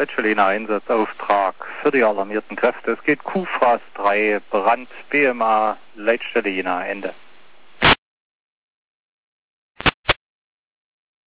Leitstelliner Einsatzauftrag für die alarmierten Kräfte. Es geht QFRAS 3, Brand, BMA, Leitstelliner, Ende.